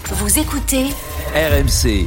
Vous écoutez RMC.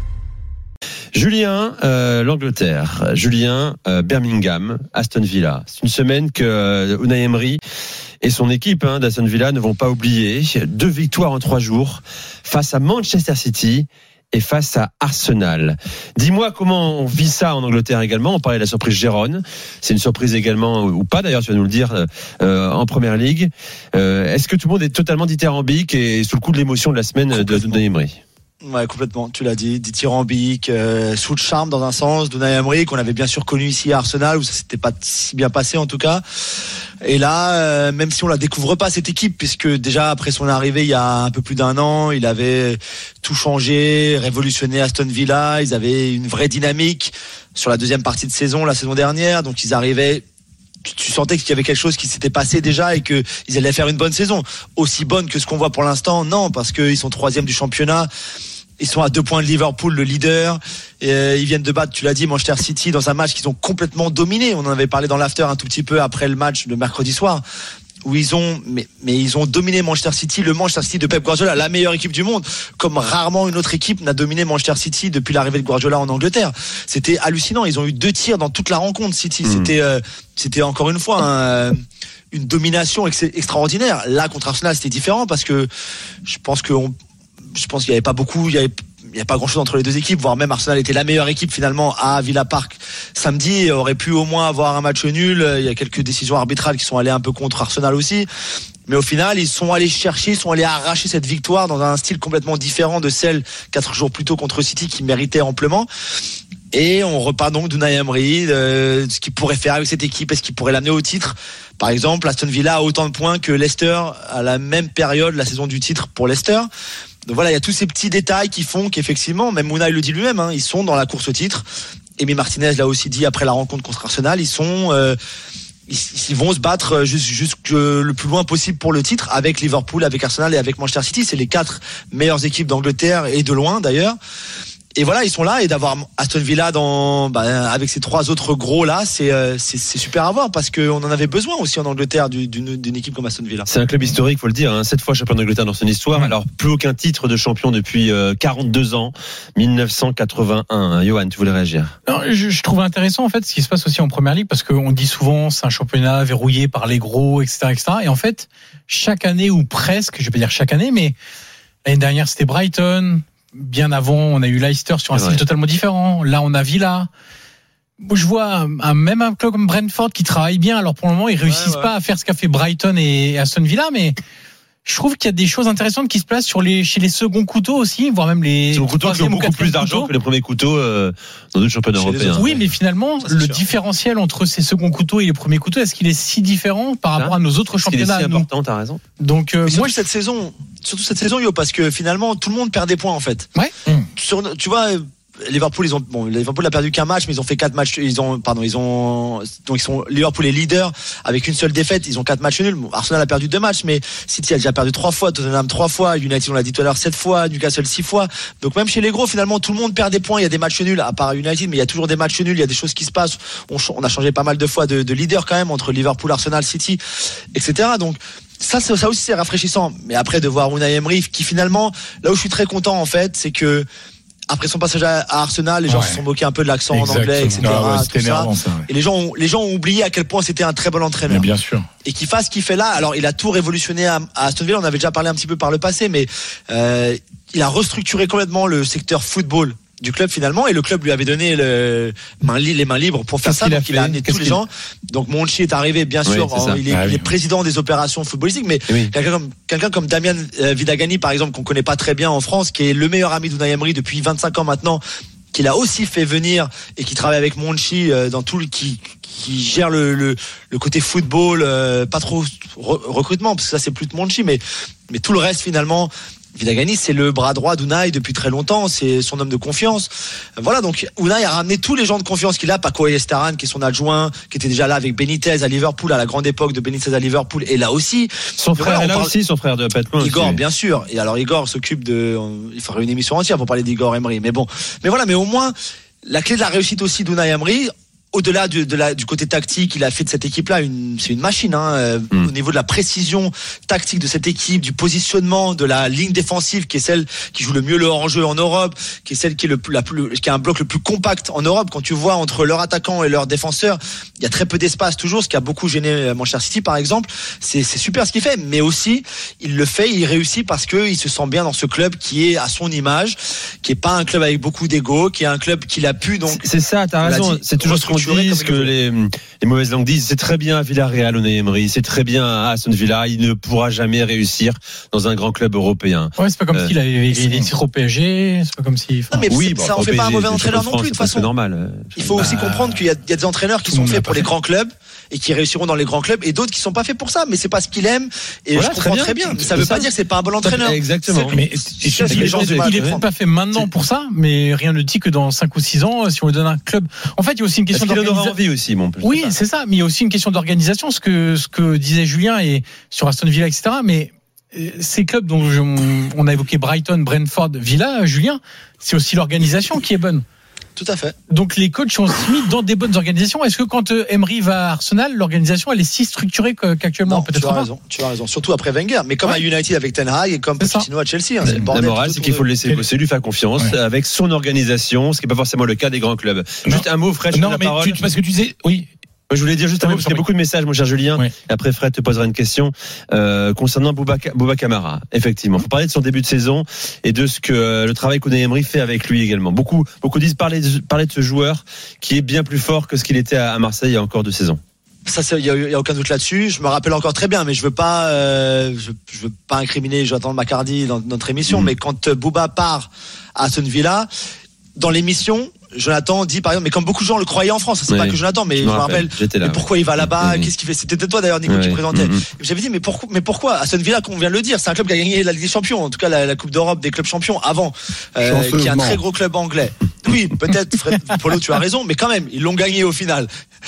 Julien, l'Angleterre. Julien, Birmingham, Aston Villa. C'est une semaine que Unai Emery et son équipe d'Aston Villa ne vont pas oublier. 2 victoires en 3 jours face à Manchester City et face à Arsenal. Dis-moi comment on vit ça en Angleterre également. On parlait de la surprise Gérone. C'est une surprise également, ou pas d'ailleurs, tu vas nous le dire, en Première Ligue. Est-ce que tout le monde est totalement dithyrambique et sous le coup de l'émotion de la semaine d'Unai Emery ? Ouais, complètement. Tu l'as dit, dithyrambique, sous le charme dans un sens d'Unai Emery qu'on avait bien sûr connu ici à Arsenal où ça s'était pas si bien passé en tout cas. Et là, même si on la découvre pas cette équipe, puisque déjà après son arrivée il y a un peu plus d'1 an, il avait tout changé, révolutionné Aston Villa. Ils avaient une vraie dynamique sur la deuxième partie de saison, la saison dernière. Donc ils arrivaient. Tu sentais qu'il y avait quelque chose qui s'était passé déjà et que ils allaient faire une bonne saison, aussi bonne que ce qu'on voit pour l'instant. Non, parce qu'ils sont 3e du championnat. Ils sont à 2 points de Liverpool, le leader. Et ils viennent de battre, tu l'as dit, Manchester City dans un match qu'ils ont complètement dominé. On en avait parlé dans l'after un tout petit peu après le match de mercredi soir, où ils ont dominé Manchester City, le Manchester City de Pep Guardiola, la meilleure équipe du monde, comme rarement une autre équipe n'a dominé Manchester City depuis l'arrivée de Guardiola en Angleterre. C'était hallucinant. Ils ont eu 2 tirs dans toute la rencontre, City. C'était encore une fois une domination extraordinaire. Là, contre Arsenal, c'était différent parce que je pense qu'il y avait pas beaucoup, il y a pas grand chose entre les deux équipes, voire même Arsenal était la meilleure équipe finalement à Villa Park samedi, aurait pu au moins avoir un match nul. Il y a quelques décisions arbitrales qui sont allées un peu contre Arsenal aussi. Mais au final, ils sont allés arracher cette victoire dans un style complètement différent de celle 4 jours plus tôt contre City qui méritait amplement. Et on repart donc d'Unai Emery, ce qu'il pourrait faire avec cette équipe, est-ce qu'il pourrait l'amener au titre. Par exemple, Aston Villa a autant de points que Leicester à la même période, la saison du titre pour Leicester. Donc voilà, il y a tous ces petits détails qui font qu'effectivement, même Unai le dit lui-même, ils sont dans la course au titre. Emi Martinez l'a aussi dit après la rencontre contre Arsenal, ils vont se battre jusque le plus loin possible pour le titre avec Liverpool, avec Arsenal et avec Manchester City. C'est les 4 meilleures équipes d'Angleterre et de loin d'ailleurs. Et voilà, ils sont là, et d'avoir Aston Villa avec ces 3 autres gros là, c'est super à voir parce qu'on en avait besoin aussi en Angleterre d'une équipe comme Aston Villa. C'est un club historique, faut le dire, 7 fois champion d'Angleterre dans son histoire. Alors plus aucun titre de champion depuis 42 ans, 1981. Johan, tu voulais réagir? Non, je trouve intéressant en fait ce qui se passe aussi en Première Ligue parce qu'on dit souvent c'est un championnat verrouillé par les gros, etc., etc. Et en fait, chaque année ou presque, je vais pas dire chaque année, mais l'année dernière c'était Brighton. Bien avant, on a eu Leicester sur un style totalement différent. Là, on a Villa. Je vois même un club comme Brentford qui travaille bien. Alors pour le moment, ils réussissent pas à faire ce qu'a fait Brighton et Aston Villa, mais je trouve qu'il y a des choses intéressantes qui se placent chez les seconds couteaux aussi, voire même les seconds couteaux qui ont beaucoup plus d'argent que les premiers couteaux dans d'autres championnats européens. Oui, mais finalement, le différentiel entre ces seconds couteaux et les premiers couteaux, est-ce qu'il est si différent par rapport à nos autres championnats? C'est important, t'as raison. Donc moi, cette saison, Yo, parce que finalement, tout le monde perd des points en fait. Ouais. Tu vois. Liverpool a perdu qu'un match, mais ils ont fait 4 matchs. Liverpool est leader avec une seule défaite. Ils ont 4 matchs nuls. Arsenal a perdu 2 matchs, mais City a déjà perdu 3 fois, Tottenham 3 fois, United, on l'a dit tout à l'heure, 7 fois, Newcastle 6 fois. Donc même chez les gros, finalement, tout le monde perd des points. Il y a des matchs nuls, à part United, mais il y a toujours des matchs nuls. Il y a des choses qui se passent. On a changé pas mal de fois de leader quand même entre Liverpool, Arsenal, City, etc. Donc ça aussi c'est rafraîchissant. Mais après de voir Unai Emery qui finalement, là où je suis très content en fait, c'est que après son passage à Arsenal, les gens se sont moqués un peu de l'accent en anglais, etc. C'était énervant, ça. Et les gens ont oublié à quel point c'était un très bon entraîneur. Mais bien sûr. Et qu'il fasse ce qu'il fait là. Alors, il a tout révolutionné à Aston Villa. On avait déjà parlé un petit peu par le passé, mais il a restructuré complètement le secteur football du club finalement, et le club lui avait donné les mains libres pour faire ça. Donc il a amené tous les gens. Donc Monchi est arrivé, bien sûr, il est président des opérations footballistiques, mais quelqu'un comme Damien Vidagani par exemple, qu'on connaît pas très bien en France, qui est le meilleur ami d'Unai Emery depuis 25 ans maintenant, qu'il a aussi fait venir et qui travaille avec Monchi dans tout qui gère le côté football, pas trop recrutement parce que ça c'est plus de Monchi, mais tout le reste finalement. Vidagani, c'est le bras droit d'Unai depuis très longtemps, c'est son homme de confiance. Voilà, donc Unai a ramené tous les gens de confiance qu'il a, Paco Ayestaran qui est son adjoint, qui était déjà là avec Benitez à Liverpool, à la grande époque de Benitez à Liverpool, et là aussi. Son frère est là aussi, son frère de Patman. Igor, aussi. Bien sûr. Et alors Igor s'occupe il faudrait une émission entière pour parler d'Igor Emery. Mais bon, mais voilà, mais au moins, la clé de la réussite aussi d'Unai Emery, au-delà du côté tactique, il a fait de cette équipe-là c'est une machine, au niveau de la précision tactique de cette équipe, du positionnement de la ligne défensive qui est celle qui joue le mieux le hors-jeu en Europe, qui est celle qui est qui a un bloc le plus compact en Europe. Quand tu vois entre leurs attaquants et leurs défenseurs, il y a très peu d'espace toujours, ce qui a beaucoup gêné Manchester City par exemple. C'est super ce qu'il fait, mais aussi il réussit parce que il se sent bien dans ce club qui est à son image, qui est pas un club avec beaucoup d'ego, qui est un club qu'il a pu donc. C'est ça, t'as raison. C'est toujours ce qu'on dit, ce que les mauvaises langues disent. C'est très bien à Villarreal, Unai Emery. C'est très bien à Aston Villa. Il ne pourra jamais réussir dans un grand club européen. Ouais, c'est pas comme s'il avait des titres au PSG. C'est pas comme si. Non, mais ça en fait pas un mauvais entraîneur non plus. De toute façon, c'est normal. Il faut aussi comprendre qu'il y a des entraîneurs qui sont faits pour les grands clubs et qui réussiront dans les grands clubs, et d'autres qui sont pas faits pour ça. Mais c'est pas ce qu'il aime. Et voilà, je comprends très bien. Ça veut pas dire que c'est pas un bon entraîneur. Exactement. Mais il est pas fait maintenant pour ça, mais rien ne dit que dans 5 ou 6 ans, si on lui donne un club. En fait, il y a aussi une question d'organisation. Il en aura envie aussi, mon père. Oui, c'est ça. Mais il y a aussi une question d'organisation, ce que disait Julien et sur Aston Villa, etc. Mais ces clubs dont on a évoqué Brighton, Brentford, Villa, Julien, c'est aussi l'organisation qui est bonne. Tout à fait. Donc les coachs sont aussi mis dans des bonnes organisations. Est-ce que quand Emery va à Arsenal, l'organisation elle est si structurée qu'actuellement? Non, peut-être pas. Tu as raison. Surtout après Wenger, mais comme à United avec Ten Hag et comme Pochettino à Chelsea. C'est le bordel. La morale, c'est qu'il faut le laisser bosser, lui faire confiance avec son organisation, ce qui n'est pas forcément le cas des grands clubs. Juste un mot, Fred. Non, mais parce que tu disais, oui. Je voulais dire juste un mot, parce qu'il y a beaucoup de messages, mon cher Julien. Oui. Et après, Fred te posera une question concernant Bouba Kamara. Effectivement, il faut parler de son début de saison et de ce que le travail qu'Unai Emery fait avec lui également. Beaucoup disent parler de ce joueur qui est bien plus fort que ce qu'il était à Marseille il y a encore 2 saisons. Ça, il y a aucun doute là-dessus. Je me rappelle encore très bien, mais je veux pas incriminer Jonathan McCarthy dans notre émission. Mais quand Bouba part à Aston Villa, dans l'émission, Jonathan dit par exemple, mais comme beaucoup de gens le croyaient en France, c'est pas que Jonathan, mais je me rappelle, mais pourquoi il va là-bas, qu'est-ce qu'il fait? C'était toi d'ailleurs, Nico, qui présentait. J'avais dit, mais pourquoi Aston Villa, qu'on vient de le dire, c'est un club qui a gagné la Ligue des Champions, en tout cas la Coupe d'Europe des clubs champions avant, qui est un très gros club anglais. Oui, peut-être, Fred, Polo, tu as raison, mais quand même, ils l'ont gagné au final.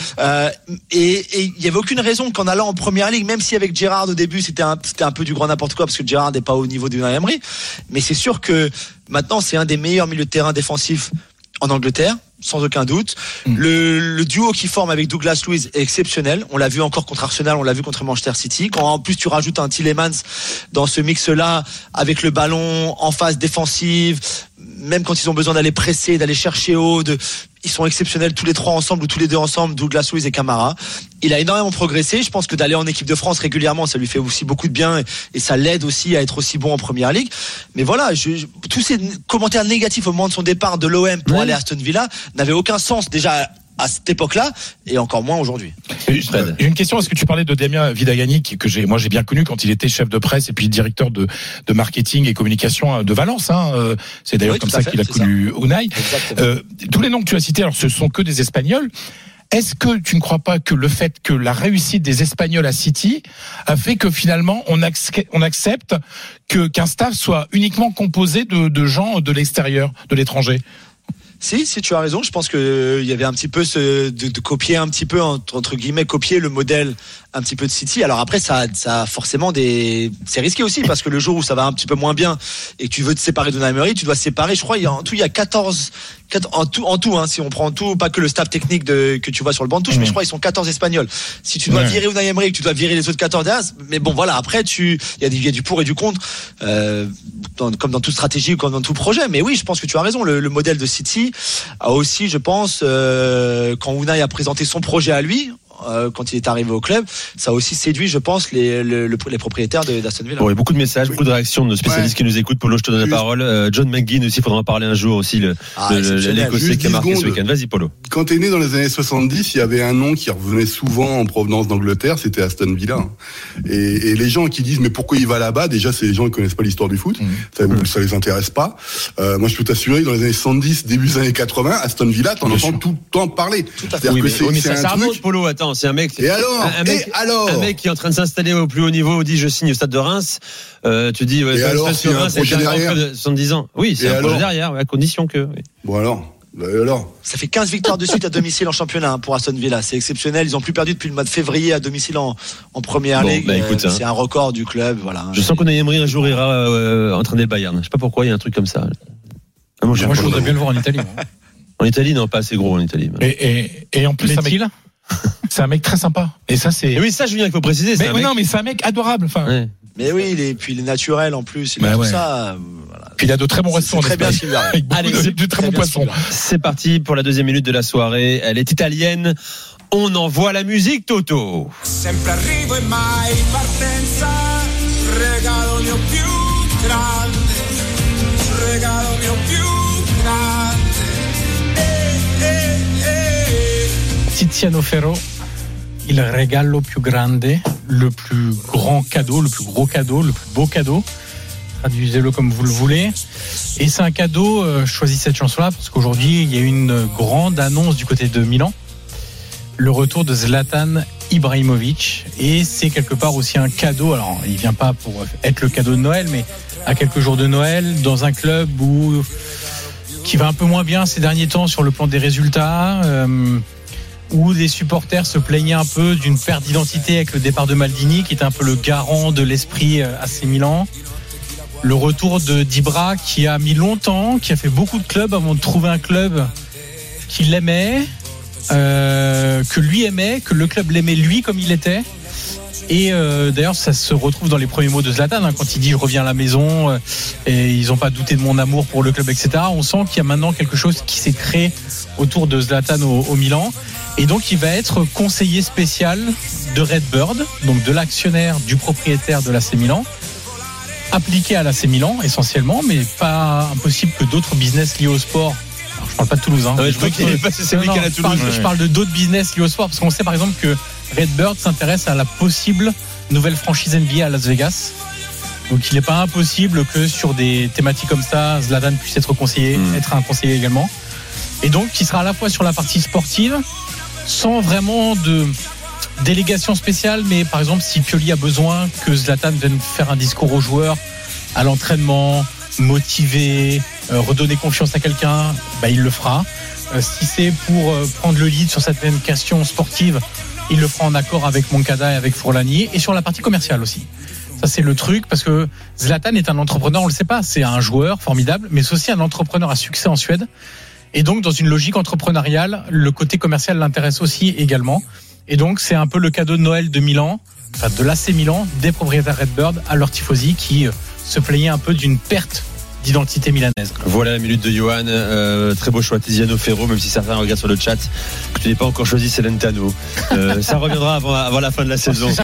Et il y avait aucune raison qu'en allant en première ligue, même si avec Gerrard au début c'était un peu du grand n'importe quoi, parce que Gerrard n'est pas au niveau de Unai Emery, mais c'est sûr que maintenant c'est un des meilleurs milieux de terrain défensifs en Angleterre, sans aucun doute. Le duo qui forme avec Douglas Luiz est exceptionnel. On l'a vu encore contre Arsenal, on l'a vu contre Manchester City. Quand en plus tu rajoutes un Tielemans dans ce mix-là, avec le ballon en phase défensive, même quand ils ont besoin d'aller presser, d'aller chercher haut, ils sont exceptionnels tous les 3 ensemble ou tous les 2 ensemble, Douglas Luiz et Kamara. Il a énormément progressé. Je pense que d'aller en équipe de France régulièrement, ça lui fait aussi beaucoup de bien et ça l'aide aussi à être aussi bon en première ligue. Mais voilà, tous ces commentaires négatifs au moment de son départ de l'OM pour aller à Aston Villa n'avaient aucun sens déjà à cette époque-là et encore moins aujourd'hui. J'ai une question. Est-ce que tu parlais de Damien Vidagani que j'ai bien connu quand il était chef de presse et puis directeur de marketing et communication de Valence. C'est d'ailleurs comme ça qu'il a connu Unai. Tous les noms que tu as cités, alors ce sont que des Espagnols. Est-ce que tu ne crois pas que le fait que la réussite des Espagnols à City a fait que finalement on accepte qu'un staff soit uniquement composé de gens de l'extérieur, de l'étranger? Si tu as raison, je pense que il y avait un petit peu de copier un petit peu entre guillemets copier le modèle un petit peu de City. Alors après ça a forcément c'est risqué aussi parce que le jour où ça va un petit peu moins bien et que tu veux te séparer d'Unai Emery, tu dois séparer, je crois il y a 14 en tout si on prend tout, pas que le staff technique que tu vois sur le banc de touche, mais je crois ils sont 14 Espagnols. Si tu dois virer Unai Emery, que tu dois virer les autres 14 mais bon voilà, après il y a du pour et du contre comme dans toute stratégie ou comme dans tout projet. Mais oui, je pense que tu as raison, le modèle de City a aussi, je pense, quand Unai a présenté son projet à lui, quand il est arrivé au club, ça a aussi séduit, je pense, les propriétaires d'Aston Villa. Bon, il y a beaucoup de messages, beaucoup de réactions de spécialistes qui nous écoutent. Polo, je te donne la parole. John McGinn aussi, il faudra en parler un jour aussi, l'Écossais qui a marqué ce week-end. Vas-y, Polo. Quand t'es né dans les années 70, il y avait un nom qui revenait souvent en provenance d'Angleterre, c'était Aston Villa. Et les gens qui disent mais pourquoi il va là-bas, déjà c'est les gens qui connaissent pas l'histoire du foot, ça les intéresse pas. Moi je peux t'assurer que dans les années 70, début des années 80, Aston Villa, t'en entends tout le temps parler. C'est-à-dire que c'est un truc. Polo, attends, c'est un mec. Et alors un mec qui est en train de s'installer au plus haut niveau dit je signe au stade de Reims. Tu dis et alors sur Reims, c'est un de 70 ans. Oui, c'est un projet derrière, à condition que. Oui. Bon alors. Ça fait 15 victoires de suite à domicile en championnat pour Aston Villa. C'est exceptionnel. Ils ont plus perdu depuis le mois de février à domicile en première ligue. C'est un record du club. Voilà. Je sens qu'Unai Emery un jour ira entraîner le Bayern. Je sais pas pourquoi, il y a un truc comme ça. Moi, je voudrais bien le voir en Italie. En Italie, non, pas assez gros en Italie. Et en plus, c'est un mec très sympa. Et ça, c'est. Et oui, ça, Julien, il faut préciser. Mais non, mais c'est un mec adorable. Enfin. Ouais. Mais oui, il est naturel en plus. Il a tout ça. Voilà. Puis il a de très bons restaurants. Très bien, Sylvain. Allez, de très bons poissons. C'est parti pour la deuxième minute de la soirée. Elle est italienne. On envoie la musique, Toto. Sempre arrivo e mai partenza. Regalo mio più grande. Regalo mio più grande. Tiziano Ferro, il regalo più grande, le plus grand cadeau, le plus gros cadeau, le plus beau cadeau. Traduisez-le comme vous le voulez. Et c'est un cadeau, je choisis cette chanson-là parce qu'aujourd'hui, il y a eu une grande annonce du côté de Milan. Le retour de Zlatan Ibrahimovic. Et c'est quelque part aussi un cadeau. Alors, il vient pas pour être le cadeau de Noël, mais à quelques jours de Noël, dans un club qui va un peu moins bien ces derniers temps sur le plan des résultats, où les supporters se plaignaient un peu d'une perte d'identité avec le départ de Maldini, qui était un peu le garant de l'esprit AC Milan. Le retour de Dybra, qui a mis longtemps, qui a fait beaucoup de clubs avant de trouver un club qui l'aimait, que lui aimait, que le club l'aimait lui comme il était. Et d'ailleurs ça se retrouve dans les premiers mots de Zlatan, quand il dit je reviens à la maison et ils n'ont pas douté de mon amour pour le club, etc. On sent qu'il y a maintenant quelque chose qui s'est créé autour de Zlatan au Milan. Et donc il va être conseiller spécial de Redbird, donc de l'actionnaire, du propriétaire de l'AC Milan, appliqué à l'AC Milan essentiellement, mais pas impossible que d'autres business liés au sport. Alors, je parle pas de Toulouse, hein. Je parle de d'autres business liés au sport, parce qu'on sait par exemple que Redbird s'intéresse à la possible nouvelle franchise NBA à Las Vegas. Donc il n'est pas impossible que sur des thématiques comme ça, Zlatan puisse être conseiller, être un conseiller également. Et donc qui sera à la fois sur la partie sportive, sans vraiment de délégation spéciale, mais par exemple si Pioli a besoin que Zlatan vienne faire un discours aux joueurs à l'entraînement, motiver, redonner confiance à quelqu'un, il le fera. Si c'est pour prendre le lead sur certaines questions sportives, il le fera en accord avec Moncada et avec Fourlani, et sur la partie commerciale aussi. Ça c'est le truc, parce que Zlatan est un entrepreneur, on le sait pas, c'est un joueur formidable, mais c'est aussi un entrepreneur à succès en Suède. Et donc, dans une logique entrepreneuriale, le côté commercial l'intéresse aussi également. Et donc, c'est un peu le cadeau de Noël de Milan, enfin de l'AC Milan, des propriétaires Redbird à leurs tifosi qui se plaignaient un peu d'une perte d'identité milanaise. Voilà la minute de Johan. Très beau choix, Tiziano Ferro, même si certains regardent sur le chat que tu n'es pas encore choisi Celentano. Ça reviendra avant la fin de la saison.